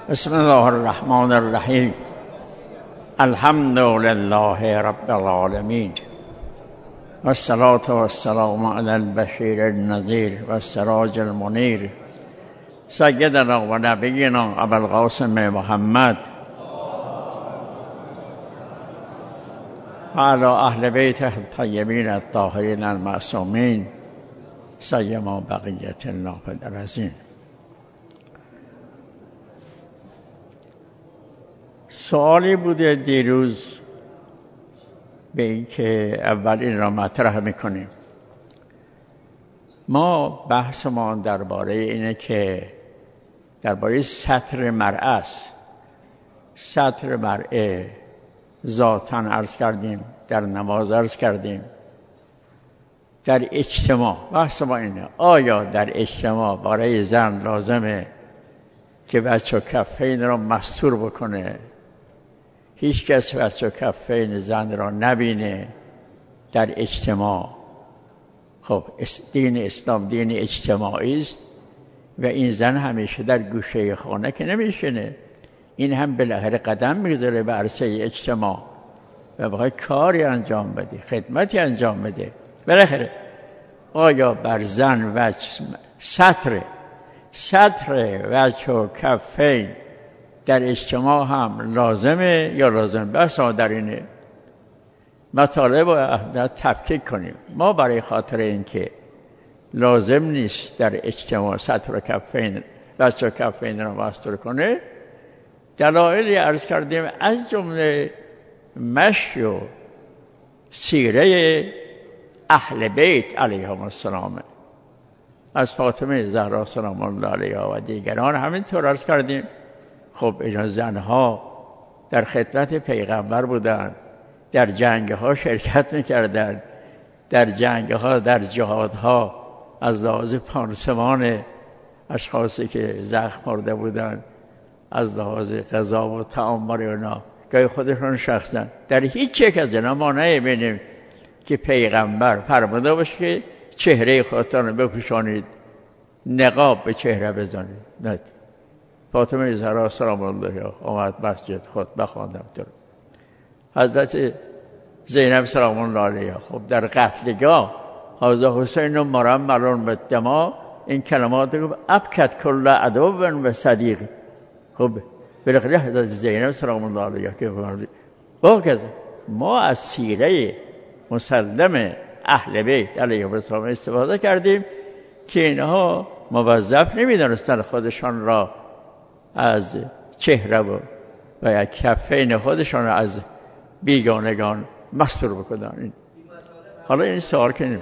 بسم الله الرحمن الرحیم. الحمد لله رب العالمین و الصلاة و السلام علی البشیر النذیر و السراج المنیر سیدنا و نبینا ابوالقاسم محمد و علی اهل بیته الطیبین الطاهرین المعصومین سیما بقیت الله فی الارضین. سوالی بوده دیروز به این که اول این را مطرح میکنیم. ما بحثمان درباره اینه که درباره ستر مرأة است. ستر مرأة ذاتاً عرض کردیم، در نماز عرض کردیم، در اجتماع بحث ما اینه. آیا در اجتماع برای زن لازمه که وجه و کفین را مستور بکنه؟ هیچ کس وجه و کفین زن را نبینه در اجتماع. خب دین اسلام دین اجتماعی است و این زن همیشه در گوشه خانه که نمیشینه، این هم بالاخره قدم میگذاره به عرصه اجتماع و باید کاری انجام بده، خدمتی انجام بده. بالاخره آیا بر زن وجه ستر وجه و کفین در اجتماع هم لازمه یا لازم؟ بس در اینه مطالب رو تفکیک کنیم. ما برای خاطر اینکه لازم نیست در اجتماع ستر و کفین وجه و کفین رو مستور کنه، دلایلی عرض کردیم، از جمله مشی و سیره اهل بیت علیهم السلام، از فاطمه زهرا سلام الله علیها و دیگران همینطور عرض کردیم. خب اینا زنها در خدمت پیغمبر بودن، در جنگها شرکت میکردن، در جنگها در جهادها از لحاظ پانسمان اشخاصی که زخم خورده بودن، از لحاظ غذا و طعام اونا گاهی خودشون شخصا در هیچ یک از اینا ما نمیبینیم که پیغمبر فرموده باشه که چهره خودتان رو بپوشانید، نقاب به چهره بزنید. نه، فاطمه زهرا سلام الله آمد مسجد خطبه خواندم. حضرت زینب سلام الله علیها خب در قتلگاه حضرت حسین مرمل بالدماء این کلمات رو ابکت کل عدو و صدیق. خب بالاخره حضرت زینب سلام الله علیها که واقعا ما از سیره مسلم اهل بیت علیهم السلام استفاده کردیم که اینها موظف نمیدانستن خودشان را از چهره و کفین خودشان را از بیگانگان مستور بکنن. حالا این سوال کنیم.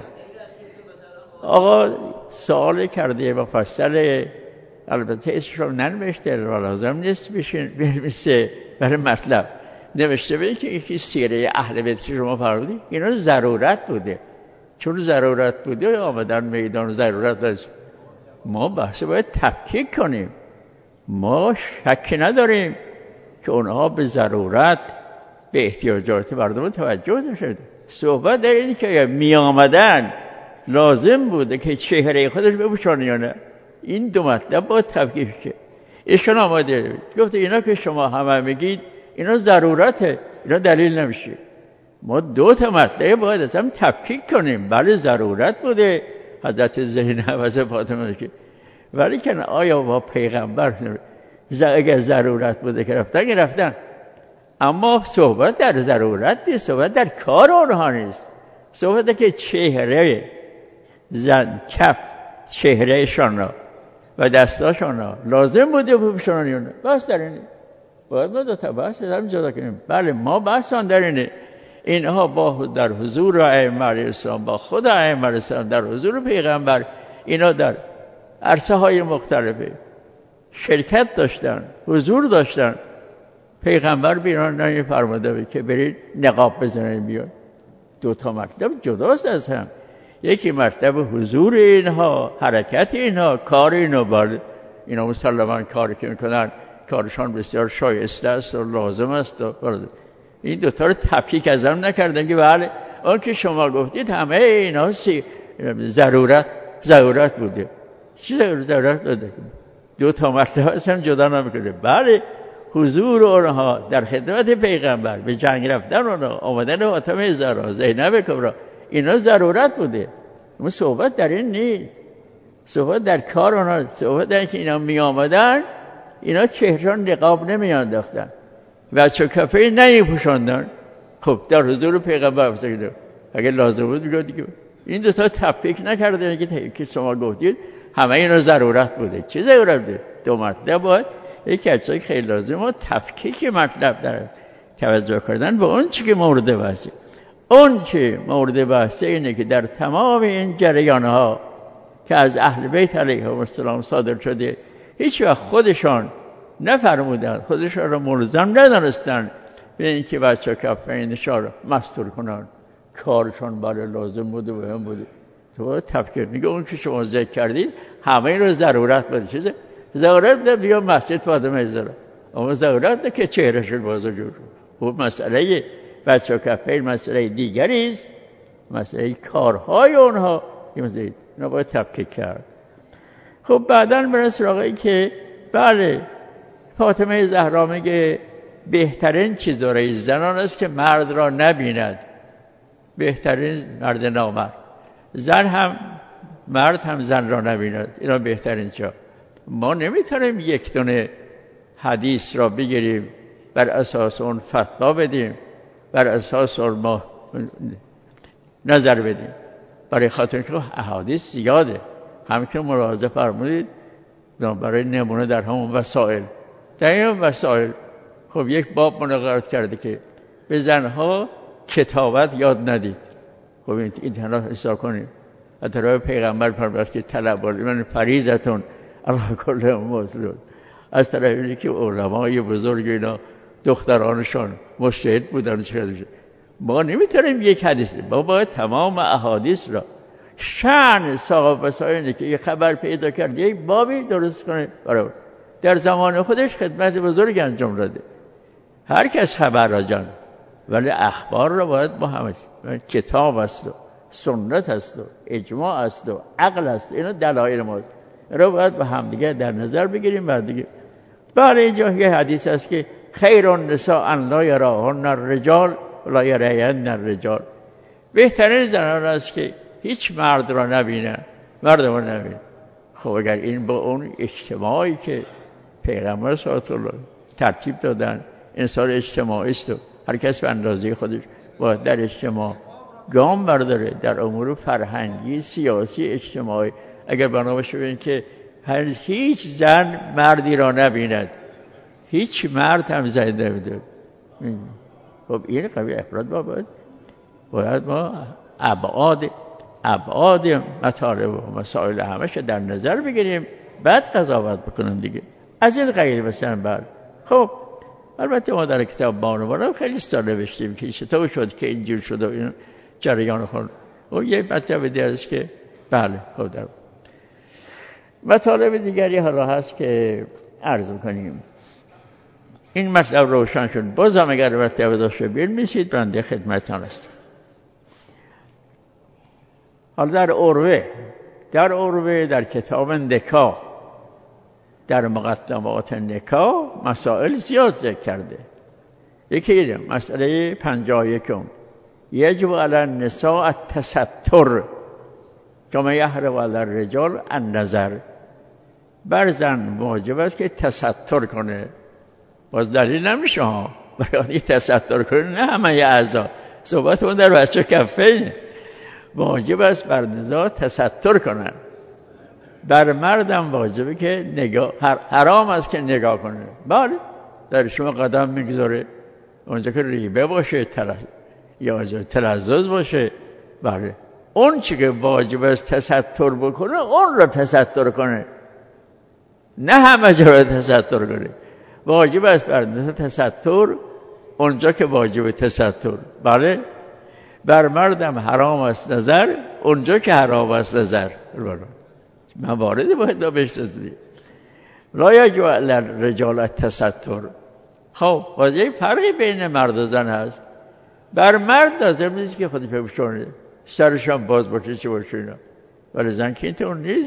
آقا سوال کرده مفصل، البته اسمش رو ننوشته و لازم نیست بنویسه برای مطلب. نوشته بده که یکی سیره اهل بیت که شما فرمودید اینا ضرورت بوده، چون ضرورت بوده آمدن میدان ضرورت داشت. ما بحث باید تفکیک کنیم. ما شک نداریم که اونها به ضرورت به احتیاجات مردم توجه نشده. صحبت در اینه که می آمدن لازم بوده که چهره خودش بپوشانه یا نه. این دو مطلب باید تفکیک شه. ایشون آمده گفته اینا که شما همه میگید اینا ضرورته، اینا دلیل نمیشه. ما دو تا مطلب باید از هم تفکیک کنیم. بله ضرورت بوده حضرت زینب و فاطمه که، ولی که آیا با پیغمبر اگر ضرورت بوده که رفتن، اما صحبت در ضرورت نیست، صحبت در کار آنها نیست. صحبت که چهره زن کف چهرهشان را و دستاشان را لازم بوده بپوشانن یا نه. بس در اینه باید ما دو تا بحث هم جدا کنیم. بله ما بحثان در اینه، اینها با در حضور ائمه علیه السلام، با خود ائمه علیه السلام، در حضور پیغمبر، اینا در عرصه های مختلفه شرکت داشتن، حضور داشتن. پیغمبر بیرون نمی‌فرموده که برید نقاب بزنید بیان. دو تا مطلب جداست از هم. یکی مطلب حضور اینها، حرکت اینها، کار اینها. اینا مسلماً کاری که میکنن کارشان بسیار شایسته است و لازم است. این دوتا رو تفکیک از هم نکردن که بله آن که شما گفتید همه اینا ضرورت بوده. چی ضرورت داده؟ دو تا مطلب اصلا جدا نمیکنه. بله حضور اونها در خدمت پیغمبر، به جنگ رفتن اونها، آمدن فاطمه زهرا، زینب کبرا، اینا ضرورت بوده. اما صحبت در این نیست. صحبت در کار اونها، صحبت در که اینا می آمدن، اینا چهران نقاب نمی انداختن، بچه کفه نمی پوشاندن. خب در حضور پیغمبر بسید اگه لازم بود بگو دیگه. این دوتا تفکیک نکردن که شما گفتید همه اینا ضرورت بوده. چه ضرورت بوده؟ دو مطلب باید یکی از چیزی خیلی لازمه تفکیک مطلب داره، توجه کردن به اون چی که مورد بحثه. اون چی مورد بحثه اینه که در تمام این جریان‌ها که از اهل بیت علیهم السلام صادر شده، هیچ وقت خودشان نفرمودن، خودشان را ملزم ندانستن به اینکه بچه کفینشان را مستور کنن. کارشان برای لازم بوده و هم بوده. تو تفکر میگه اون که شما ذکر کردید همه این رو ضرورت بوده. چیزه ضرورت ده بیا مسجد فاطمه زهرا، اما ضرورت ده که چهرهشون بازو جور. و مسئله بچه کفین مسئله دیگری است، مسئله کارهای اونها این باید تفکیک کرد. خب بعداً برای سراغی که بله فاطمه زهرا میگه بهترین چیز برای زنان است که مرد را نبیند، بهترین مرد نامرد، زن هم مرد هم زن را نبیند، اینا بهترین جا. ما نمیتونیم یک دونه حدیث را بگیریم بر اساس اون فتوا بدیم، بر اساس اون ما نظر بدیم، برای خاطر که احادیث زیاده. همین که ملاحظه فرمودید برای نمونه در همون وسائل، در این وسائل خب یک باب مناقضات کرده که به زنها کتابت یاد ندید. خب این تنها حساب کنید. حتی پیغمبر فرمود که طلب من فریضتون علی کل مسلم. از طرف اینه که علمای بزرگ اینا دخترانشان مجتهد بودن. ما نمیتونیم یک حدیث، ما باید تمام احادیث را شأن صاحب وسائلی که یه خبر پیدا کرد یک بابی درست کنه برای در زمان خودش خدمت بزرگ انجام داده. هر کس خبر را جان، ولی اخبار را باید ما همه کتاب است و سنت است و اجماع است و عقل است، اینا دلایل ماست، را باید با هم دیگه در نظر بگیریم. بعد دیگه برای اینجا یه حدیث است که خیر النساء ان لا یراهن الرجال ولا یرین الرجال، بهترین زنان است که هیچ مرد را نبینن، مرد را نبینن. خب اگر این با اون اجتماعی که پیغمبر صلی الله علیه و ترتیب دادن، انسان اجتماعی است و هر کس به اندازه خودش باید در اجتماع گام برداره، در امور فرهنگی، سیاسی، اجتماعی. اگر بنا باشه ببینید که هیچ زن مردی را نبیند، هیچ مرد هم زن نمیده، خب این قوی افراد باید ما ابعاد مطالب و مسائل همش در نظر بگیریم، بعد قضاوت بکنیم دیگه. از این غیر مثلا بعد خب البته ما در کتاب بانوان خیلی سال نوشتیم که چطور شد که اینجور شد و این جریان خون و یه مطلب دیگه است که بله خب در مطالب دیگری حالا هست که عرض کنیم. این مطلب روشن شد. بازم اگر مطلب داشته بنویسید بنده خدمتتان است. حالا در عروه در کتاب نکاح، در مقدمات نکاح مسائل زیاد ذکر کرده. یکی مسئله 51 یجب علی النساء التستر کما یحرم علی الرجال النظر. بر زن واجب است که تستر کنه. باز دلیل نمیشه ها برای تستر کنه، نه همه اعضا، صحبت اون در بچه کفه. واجب است بر نزاع تستر کنن. بر مردم واجبه که نگاه، حرام است که نگاه کنه. بله در شما قدم میگذاره اونجا که ریبه باشه، یا تلذذ باشه، بله اون چی که واجب است تستر بکنه اون رو تستر کنه، نه همه جا رو تستر کنه. واجب است بر تستر اونجا که واجب تستر. بله بر مردم حرام است نظر اونجا که حرام است نظر. مواردی باید بشناسید. لا یجب علی الرجال التستر. خب واضحه فرقی بین مرد و زن هست. بر مرد لازم نیست که خودش بپوشونه، سرش هم باز باشه چه باشه اینا، ولی زن که اینطور نیست.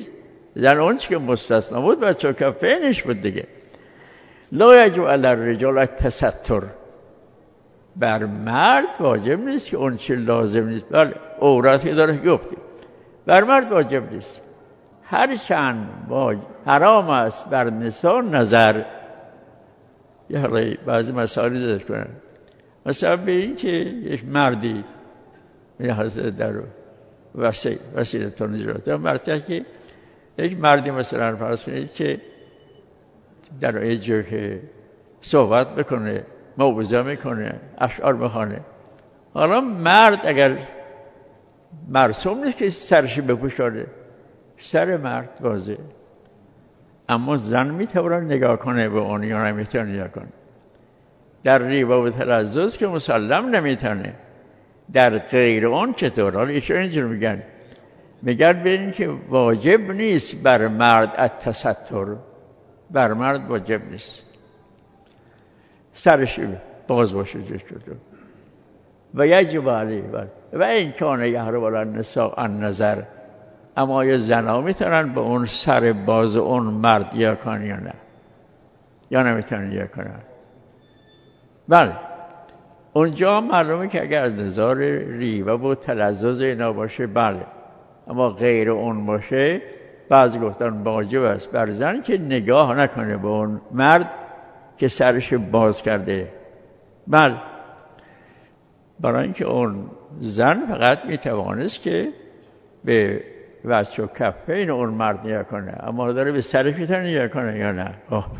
زن اون چی که مستثنا بود بچه کفینش بود دیگه. لا یجب علی الرجال التستر، بر مرد واجب نیست که اون چی لازم نیست. بله عورتی داره گفتیم، بر مرد واجب نیست. هرچند حرام است بر نساء نظر. یه بعضی مسائل ذکر کنن، مثلا به این که یک مردی یه حضرت در وسیله تنجرات مرتبه که یک مردی مثلا فرض کنید که در یه جور که صحبت بکنه، موعظه میکنه، اشعار بخونه. حالا مرد اگر مرسوم نیست که سرش بپوشانه، سر مرد بازه، اما زن میتونه نگاه کنه به اون یا نمیتونه نگاه کنه. در ریبا و تلذذ که مسلم نمیتونه، در غیر اون چطور؟ حالا ایشون اینجور میگن به این که واجب نیست بر مرد التستر، بر مرد واجب نیست سرش باز باشه جشتو. و یجب علیه و این کانه یهرب علی النساء النظر، اما یه زنها میتونن به اون سر باز اون مرد یا کنن یا نه، یا نمیتونن یا کنن. بله اونجا معلومه که اگر از نظر ریبه و تلذذ اینا باشه بله، اما غیر اون باشه بعضی گفتن واجب است بر زن که نگاه نکنه به اون مرد که سرش باز کرده. بله برای اینکه اون زن فقط میتوانست که به وجه و کفین اون مرد نگاه کنه، اما داره به سرش میتونه نگاه کنه یا نه.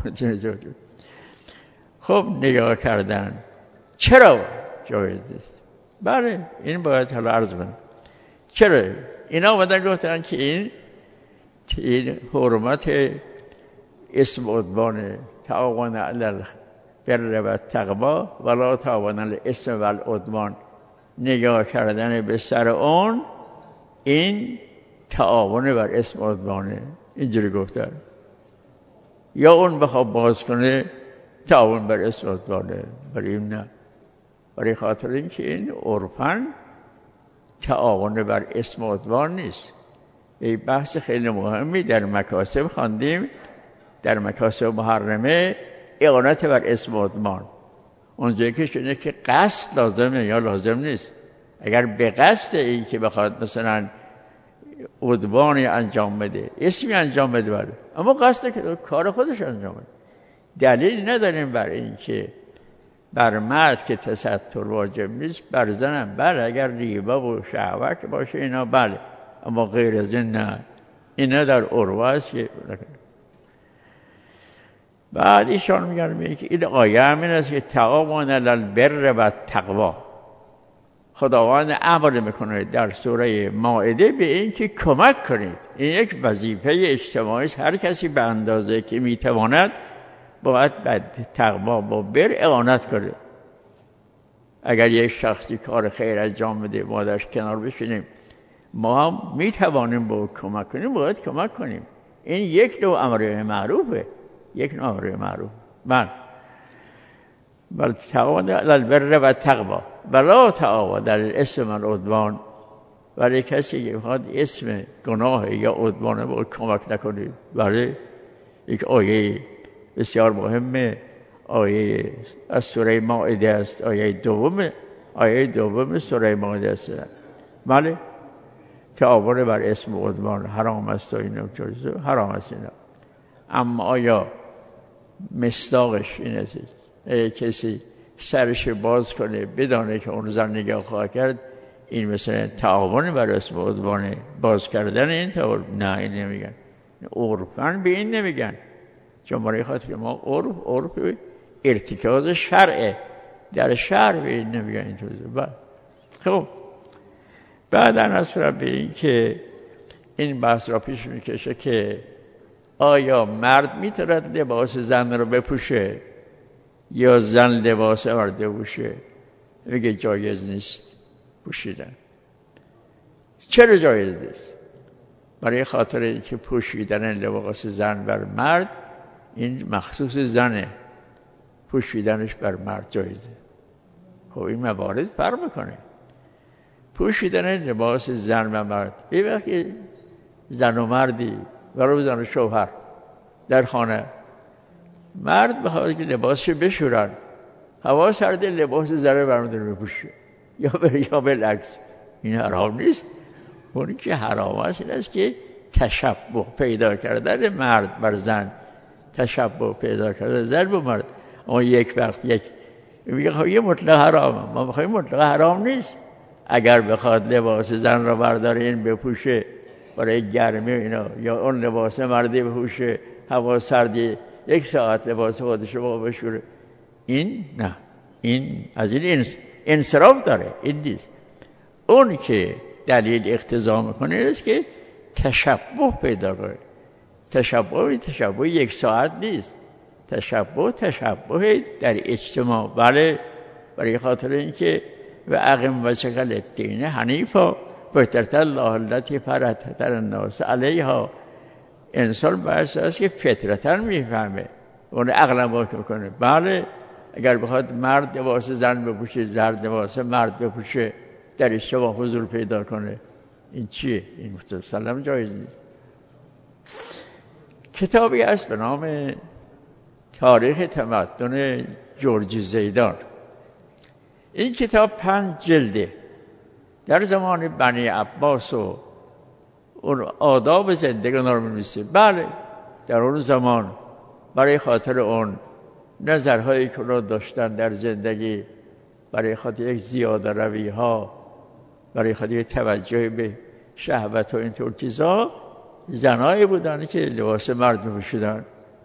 خب نگاه کردن چرا جایز نیست؟ بله این باید حالا عرض کنم چرا. اینا آمدن گفتن که این حرمت اسم عدوان تعاون علی البر و التقوی ولا تعاون علی الاسم و العدوان، نگاه کردن به سر اون این تعاون بر اسم عدوانه، اینجوری گفتن. یا اون بخواد باز کنه تعاون بر اسم عدوانه، برای این نه، برای خاطر اینکه این عرفاً تعاون بر اسم عدوان نیست. این بحث خیلی مهمی در مکاسب خواندیم، در مکاسب محرمه اعانت بر اسم عدوان، اونجایی که شده که قصد لازمه یا لازم نیست. اگر به قصد این که بخواد مثلا عدوانی انجام بده، اسمی انجام بده بله، اما قصد که کار خودش انجام بده، دلیل نداریم بر این که بر مرد که تستر واجب نیست، بر زنم بله اگر ریبه و شهوت باشه اینا بله، اما غیر از این نه. اینا در عروه است که بعد ایشان میگن که این آیه همین است که تعاون علی البر و التقوی، خداوند امر میکنه در سوره مائده به این که کمک کنید. این یک وظیفه اجتماعی است، هر کسی به اندازه که میتواند باید به تقوا با بر اعانت کنه. اگر یک شخصی کار خیر انجام بده ما درش کنار بشینیم، ما هم میتوانیم با کمک کنیم، باید کمک کنیم. این یک نوع امر معروفه، یک نوع امر معروف. بل تعاون علی البر و التقوی ولا تعاون علی الاسم و العدوان، برای کسی که میخواد اسم گناه یا عدوانه با کمک نکنید. برای یک آیه بسیار مهمه، آیه از سوره مائده است، آیه دوم سوره مائده است. بله تعاون بر اسم و عدوان حرام است و اینو حرام است اینا. اما آیا مصداقش این است کسی سرش باز کنه بدانه که اون زن نگاه خواهد کرد، این مثلا تعاون بر اسم و عدوان باز کردن این تعاون؟ نه این نمیگن، عرفاً به این نمیگن، چون برای خاطر که ما عرف ارتکاز شرعه، در شرع به این نمیگن اینطور. خب بعدا اصلا به این که این بحث را پیش میکشه که آیا مرد میتواند لباس زن رو بپوشه یا زن لباس مرد بپوشه؟ میگه جایز نیست پوشیدن. چرا جایز نیست؟ برای خاطر اینکه پوشیدن لباس زن بر مرد این مخصوص زنه، پوشیدنش بر مرد جایزه. خب این موارد فرق میکنه. پوشیدن لباس زن و مرد، یه وقتی زن و مردی برای بزنه شوهر در خانه. مرد بخواد که لباسشو بشورن، هوا سرده لباس زره برمی‌داره بپوشه، یا بالعکس. این حرام نیست. اونی که حرام است این است که تشبه پیدا کردن مرد بر زن، تشبه پیدا کردن زن با مرد. اما یک وقت میگه یه مطلق حرامه، ما میخوایم مطلق حرام نیست. اگر بخواد لباس زن را برداره این بپوشه برای گرمی اینا، یا اون لباس مردی بپوشه هوا سردی 1 ساعت لباس خودش رو بشوره، این نه، این از این انصراف داره. این نیست. اون که دلیل اقتضا میکنه است که تشبه پیدا کنه. تشبه 1 ساعت نیست. تشبه در اجتماع. بله، برای خاطر اینکه و اقم وجهک للدین حنیفا فطرة الله التي فطر الناس علیها. انسان باعث است که فطرتا میفهمه، اون عقلا باک میکنه. بله، اگر بخواد مرد لباس زن بپوشه، زن لباس مرد بپوشه، در اجتماع حضور پیدا کنه، این چیه؟ این مسلم جایز نیست. کتابی است به نام تاریخ تمدن جورج زیدان. این کتاب 5 جلده. در زمان بنی عباس و اون آداب زندگان رو می‌نویسه. بله، در اون زمان برای خاطر اون نظرهایی که رو داشتن در زندگی، برای خاطر یک زیاده روی ها، برای خاطر توجه به شهوت و اینطور چیزا، زنایی بودن که لباس مرد می‌پوشیدن،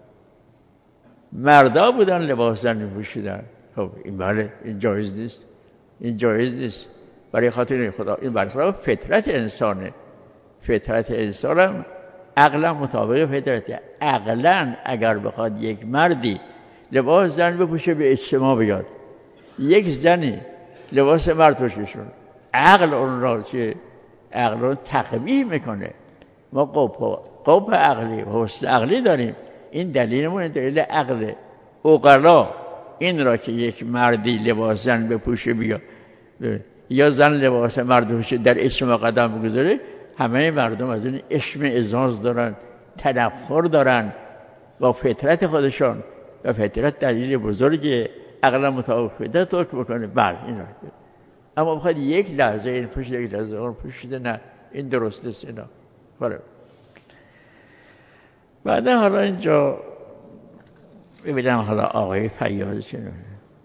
مردا بودن لباس زن می‌پوشیدن. خب این بله، این جایز نیست. این جایز نیست. برای خاطر خدا این برای فطرت انسانه. فطرت انسان عقلا مطابق فطرته. عقلا اگر بخواد یک مردی لباس زن بپوشه به اجتماع بیاد، یک زنی لباس مرد پوششون، عقل اون را که عقل رو تقبیح میکنه. ما قوپ عقلی، حسن عقلی داریم. این دلیلمون دلیل عقله. عقلا این را که یک مردی لباس زن بپوشه بیا، یا زن لباس مرد بپوشه در اجتماع قدم بگذاره، همه مردم از این اشمئزاز دارن، تنفر دارن با فطرت خودشان. و فطرت دلیل بزرگی عقلا مطابق فطرت حکم بکنه. بله این را. اما بخواد یک لحظه این پوشیده، یک لحظه اون پوشیده، نه، این درست نیست. اینا بله. بعدا حالا اینجا ببینم حالا آقای فیاض چه نمیده.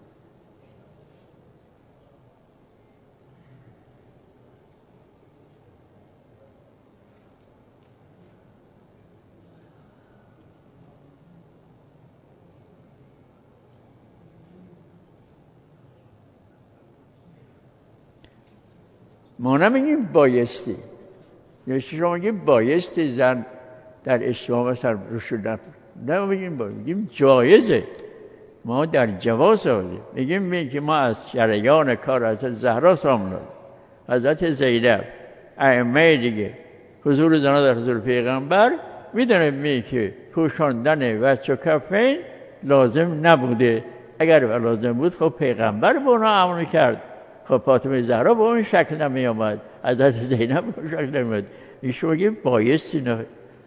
ما نمیگیم بایستی، یعنی شما میگیم بایستی زن در اجتماع مثلا روش نمیگیم میگیم جایزه. ما در جواز آوریم. میگیم که ما از شریان کار حضرت زهرا سامون، حضرت زینب، ائمه دیگه، حضور زنها در حضور پیغمبر، میدونیم که پوشاندن وجه و کفین لازم نبوده. اگر لازم بود خب پیغمبر به اونها امر کرد. خب فاطمه زهرا به اون شکل نمی آمد، حضرت زینب به اون شکل نمی آمد. ایشون میگه بایستی نه.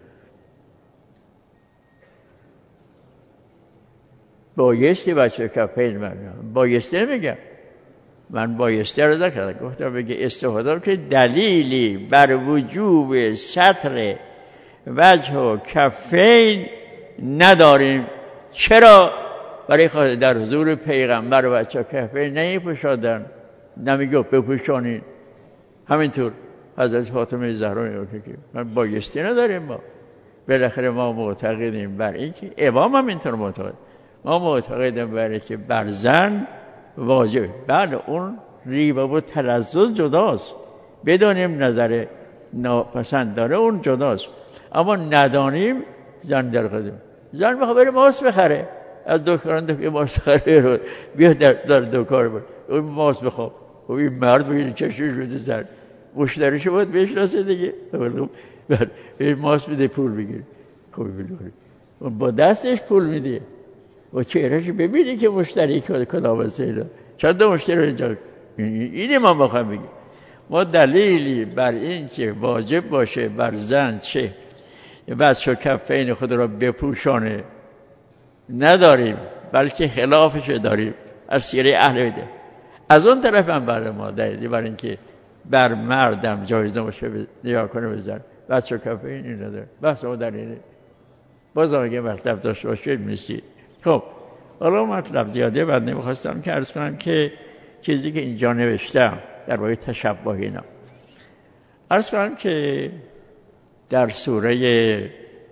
بایستی بچه کفین من بایستی نمیگم. من بایستی رو نکردم، گفتم بگه استفاده که دلیلی بر وجوب ستر وجه و کفین نداریم. چرا؟ برای خاطر در حضور پیغمبر بچه کفین نمی‌پوشیدن، نمیگه بپوشانین. همینطور حضرت فاطمه زهرا میگه که من بایستی نداریم. ما بالاخره ما معتقدیم بر این که امام هم اینطور معتقد، ما معتقدیم بر این که بر زن واجب. بله اون ریبه و تلذذ جداست، بدونیم نظر ناپسند داره اون جداست، اما ندانیم زن در قدم. زن میخواد بره ماست بخره از دکان، دکان ماست بخره، بیا در دکان بره اون ماست بخواب. خب این مرد بگیره چشمش بده زن، مشتریشو باید بشناسه دیگه. این ماست بده پول بگیره. خب اون با دستش پول میده و چهرهش ببینی که مشتری کدام است. چند تا مشتری اینجا. اینه ما بخوام بگیم ما دلیلی بر این که واجب باشه بر زن چه بچه کفین خود را بپوشانه نداریم، بلکه خلافش داریم از سیره اهل بیت. از اون طرف هم برای ما دلیلی برای اینکه بر مردم جایز نباشه نگاه کنه بزن بچه کفین این نداره. بحث ما در اینه. باز اگه مطلب داشته باشید میسی. خب حالا مطلب زیاده بعد نمیخواستم که عرض کنم که چیزی که اینجا نوشتم در باره تشبه اینا عرض کنم که در سوره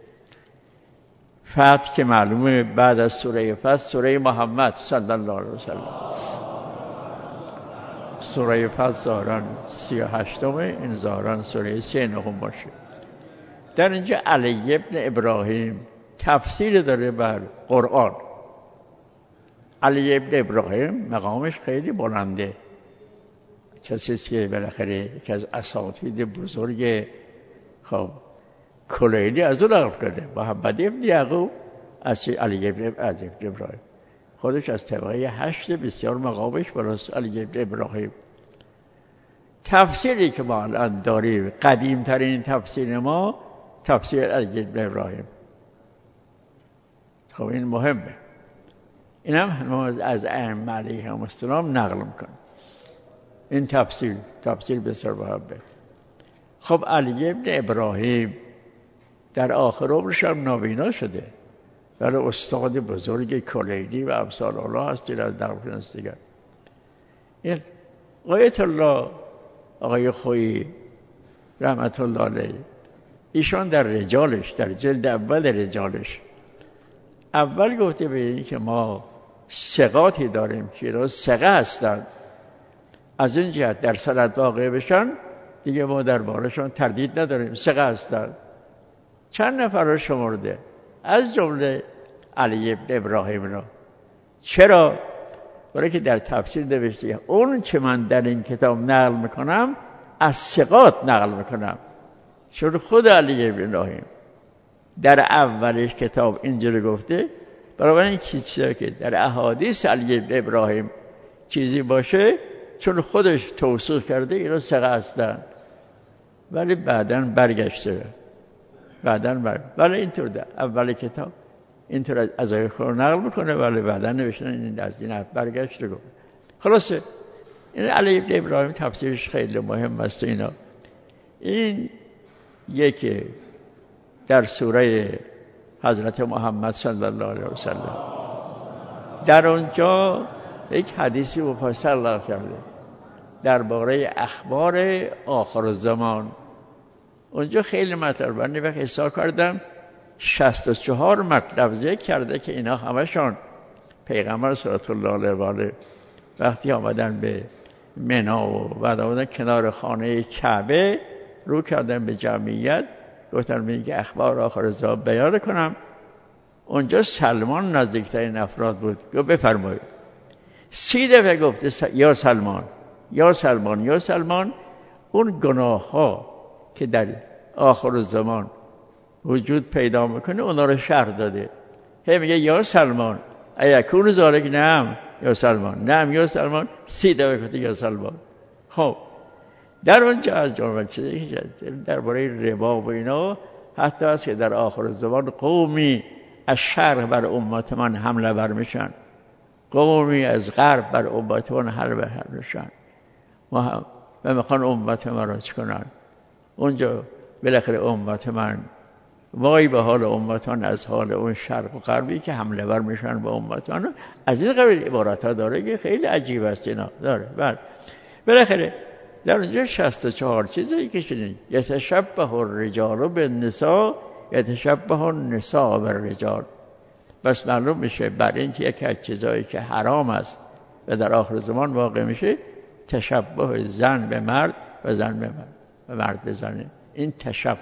فتح که معلومه بعد از سوره فتح سوره محمد صلی الله علیه وسلم سوره فتح ظاهراً 38م این ظاهراً سوره 39 باشه. در اینجا علی ابن ابراهیم تفسیر داره بر قرآن. علی ابن ابراهیم مقامش خیلی بلنده، کسی است که بالاخره یکی از اساتید بزرگ خب کلیلی از اون نقل کرده. محمد ابن یعقوب از علی ابن ابراهیم خودش از طبقه 8 بسیار مقامش بالاست. علی ابن ابراهیم تفسیری که ما الان داریم قدیم ترین تفسیر ما تفسیر علی ابن ابراهیم. خب این مهمه، این هم ما از ائمه علیهم السلام نقل میکنیم. این تفسیر بسیار مهمه. خب علی ابن ابراهیم در آخر عمرش هم نابینا شده، ولی استاد بزرگ کلیلی و امثال الله هستید از نقل دیگر. این آیت الله آقای خویی رحمت الله علیه ایشان در رجالش در جلد اول رجالش اول گفته به این که ما ثقاتی داریم که اینا ثقه هستند، از این جهت در سند واقع بشن دیگه ما دربارشان تردید نداریم، ثقه هستند. چند نفر رو شمرده از جمله علی ابن ابراهیم را. چرا؟ برای که در تفسیر نوشته اون چه من در این کتاب نقل میکنم از ثقات نقل میکنم، چون خود علی ابن ابراهیم در اولش کتاب اینجوری گفته. برای این چیزی که در احادیث علی ابن ابراهیم چیزی باشه چون خودش توصیف کرده اینا ثقه هستن، ولی بعداً برگشته ولی اینطور در اول کتاب اینطور از آیه خود نقل میکنه، ولی بعداً نوشتن این از این برگشته گفت. خلاصه این علی ابن ابراهیم تفسیرش خیلی مهم است. این یکی در سوره حضرت محمد صلی الله علیه وسلم در اونجا یک حدیثی مفصل نقل کرده درباره اخبار آخر الزمان. اونجا خیلی مطلب من وقت حساب کردم 64 مطلب ذکر کرده که اینا همشون پیغمبر صلی الله علیه و آله وقتی آمدن به منا و بعد آمدن کنار خانه کعبه رو کردن به جمعیت گفتن میگه اخبار آخر الزمان بیان کنم. اونجا سلمان نزدیکترین افراد بود. گفت بفرمایید. 30 دفعه گفته یا سلمان یا سلمان یا سلمان. اون گناه ها که در آخر الزمان وجود پیدا میکنه اونا رو شرح داده. هی میگه یا سلمان ایکون ذالک، نعم یا سلمان، نعم یا سلمان. 30 دفعه گفته یا سلمان. خب در اونجا از جمله چیزی که درباره ربا و اینا حتی است که در آخر الزمان قومی از شرق بر امت من حمله بر میشن، قومی از غرب بر امت من حمله بر میشن و میخوان امت من را چی کنن. اونجا بالاخره امت من وای به حال امتان از حال اون شرق و غربی که حمله بر میشن به امتان. از این قبیل عبارت ها داره که خیلی عجیب است اینا داره. بالاخره در اونجا 64 چیزی که شدید یتشبه الرجال بالنساء یتشبه النساء بالرجال. بس معلوم میشه بر این که یکی از چیزایی که حرام است و در آخر زمان واقع میشه تشبه زن به مرد و زن به مرد و مرد به زن. این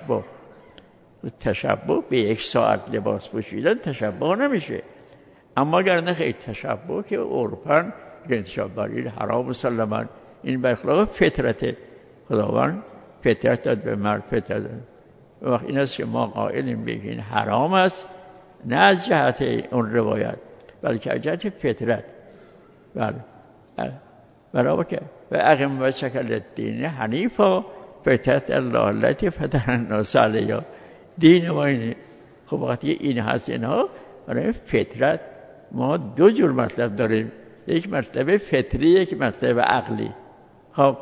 تشبه به یک ساعت لباس پوشیدن تشبه نمیشه، اما اگر نه خیلی تشبه که عرفاً تشبه این حرام مسلماً این به اخلاق فطرت خداوند فطرت داد به مرد فطرت داد. وقت این است که ما قائلیم به این حرام است نه از جهت اون روایت بلکه از جهت فطرت. برابر که و اقم و شکل الدین حنیفا فطرت الله التي فطر الناس علیها. دین ما اینه. خب وقتی این هست اینها برای فطرت ما دو جور مطلب داریم، یک مطلب فطری، یک مطلب عقلی. خب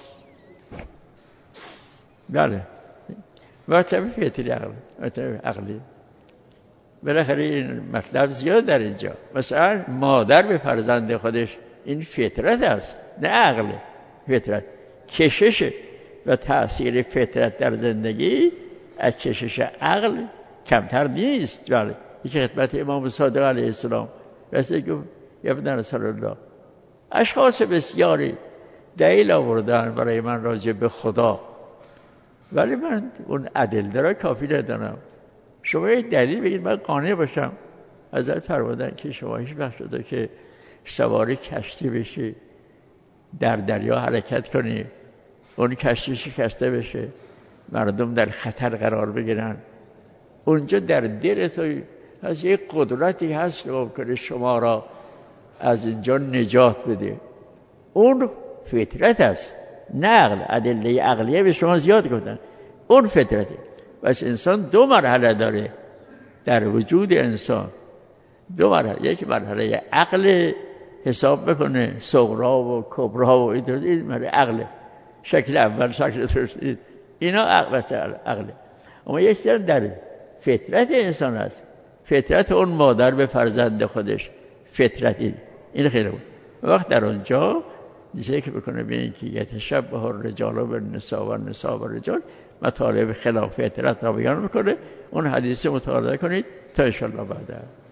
بله، مطلب فطری عقلی، مطلب عقلی. بالاخره این مطلب زیاد در اینجا. مثلا مادر به فرزند خودش، این فطرت است نه عقل. فطرت کشش و تأثیر فطرت در زندگی از کشش عقل کمتر نیست. بله، یک خدمت امام صادق علیه السلام رسول گفت یا ابن رسول الله، اشخاص بسیاری دلیل آوردن برای من راجع به خدا، ولی من اون ادله را کافی ندانم. شما یک دلیل بگید من قانع باشم. حضرت فرمودن که شما هیچ وقت شده که سوار کشتی بشی، در دریا حرکت کنی، اون کشتی شکسته بشه، مردم در خطر قرار بگیرن، اونجا در دل تو از یک قدرتی هست که ممکنه شما را از اینجا نجات بده. اون فطرت است نه عقل. ادله عقلیه به شما زیاد گفتن، اون فطرته. بس انسان دو مرحله داره در وجود انسان، دو مرحله. یک مرحله عقل حساب بکنه، صغرا و کبرا و این مرحله عقل، شکل اول، شکل دوم، اینا عقله. اما یک سر در فطرت انسان است، فطرت اون مادر به فرزند خودش، فطرتی. این خیلی بود. وقت در اونجا ذکر بکنه به این که یتشبه الرجال بالنساء و النساء بالرجال، مطالب خلاف فطرت را بیان میکنه. اون حدیث مطالعه کنید تا ان شاء الله بعد